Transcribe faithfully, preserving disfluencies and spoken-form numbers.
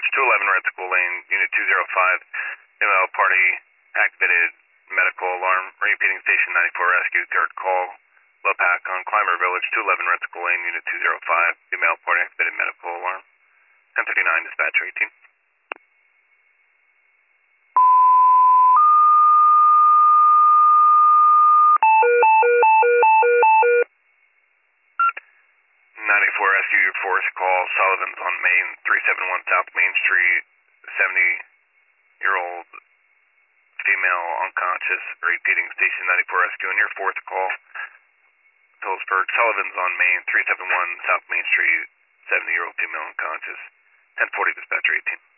Village, two eleven Red School Lane, Unit two oh five, female party activated medical alarm, repeating station ninety-four rescue, third call, Lopac on Clymer Village, two eleven Red School Lane, Unit two oh five, female party activated medical alarm, ten fifty-nine, dispatcher eighteen. ninety-four rescue, your force call, Sullivan's on Main, three seventy-one South Main Street, seventy-year-old female unconscious, repeating station ninety-four rescue, and your fourth call, Phillipsburg, Sullivan's on Main, three seventy-one South Main Street, seventy-year-old female unconscious, ten forty, dispatcher eighteen.